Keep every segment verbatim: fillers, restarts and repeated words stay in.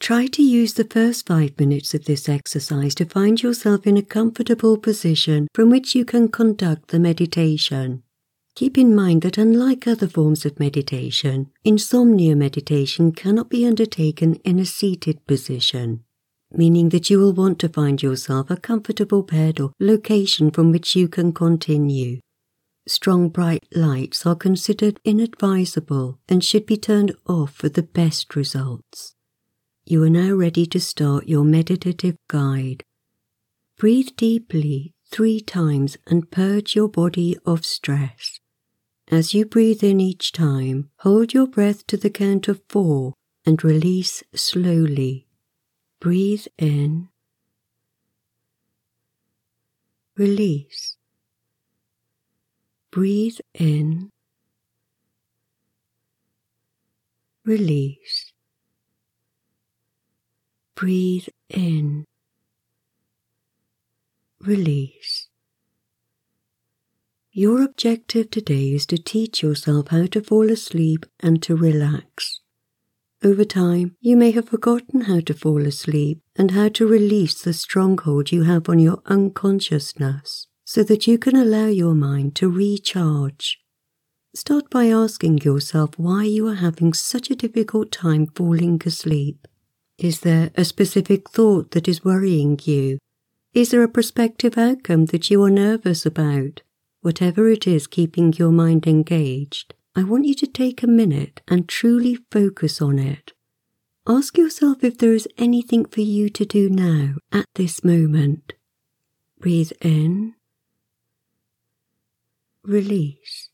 Try to use the first five minutes of this exercise to find yourself in a comfortable position from which you can conduct the meditation. Keep in mind that unlike other forms of meditation, insomnia meditation cannot be undertaken in a seated position, meaning that you will want to find yourself a comfortable bed or location from which you can continue. Strong bright lights are considered inadvisable and should be turned off for the best results. You are now ready to start your meditative guide. Breathe deeply three times and purge your body of stress. As you breathe in each time, hold your breath to the count of four and release slowly. Breathe in. Release. Breathe in. Release. Breathe in. Release. Your objective today is to teach yourself how to fall asleep and to relax. Over time, you may have forgotten how to fall asleep and how to release the stronghold you have on your unconsciousness so that you can allow your mind to recharge. Start by asking yourself why you are having such a difficult time falling asleep. Is there a specific thought that is worrying you? Is there a prospective outcome that you are nervous about? Whatever it is keeping your mind engaged, I want you to take a minute and truly focus on it. Ask yourself if there is anything for you to do now at this moment. Breathe in. Release.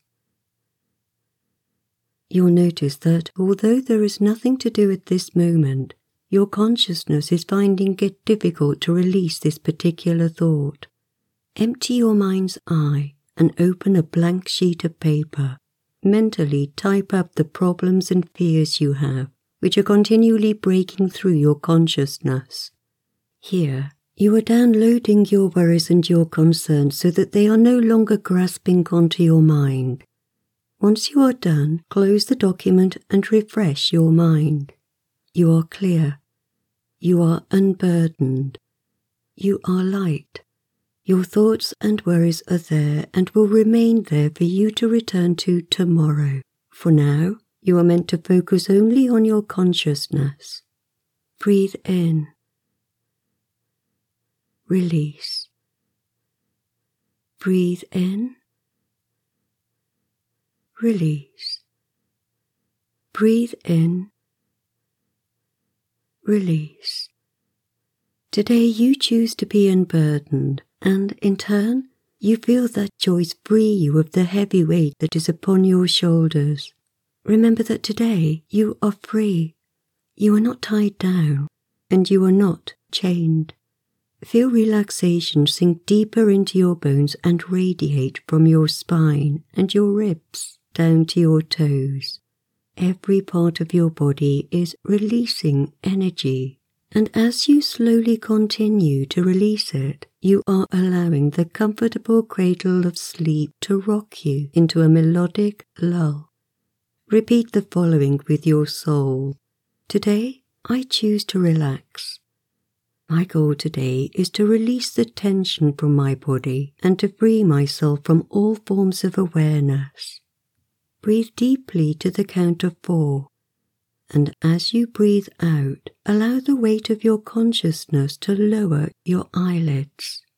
You'll notice that although there is nothing to do at this moment, your consciousness is finding it difficult to release this particular thought. Empty your mind's eye and open a blank sheet of paper. Mentally type up the problems and fears you have, which are continually breaking through your consciousness. Here, you are downloading your worries and your concerns so that they are no longer grasping onto your mind. Once you are done, close the document and refresh your mind. You are clear. You are unburdened. You are light. Your thoughts and worries are there and will remain there for you to return to tomorrow. For now, you are meant to focus only on your consciousness. Breathe in. Release. Breathe in. Release. Breathe in. Release. Today you choose to be unburdened, and in turn, you feel that joys free you of the heavy weight that is upon your shoulders. Remember that today you are free. You are not tied down, and you are not chained. Feel relaxation sink deeper into your bones and radiate from your spine and your ribs down to your toes. Every part of your body is releasing energy. And as you slowly continue to release it, you are allowing the comfortable cradle of sleep to rock you into a melodic lull. Repeat the following with your soul. Today, I choose to relax. My goal today is to release the tension from my body and to free myself from all forms of awareness. Breathe deeply to the count of four. And as you breathe out, allow the weight of your consciousness to lower your eyelids.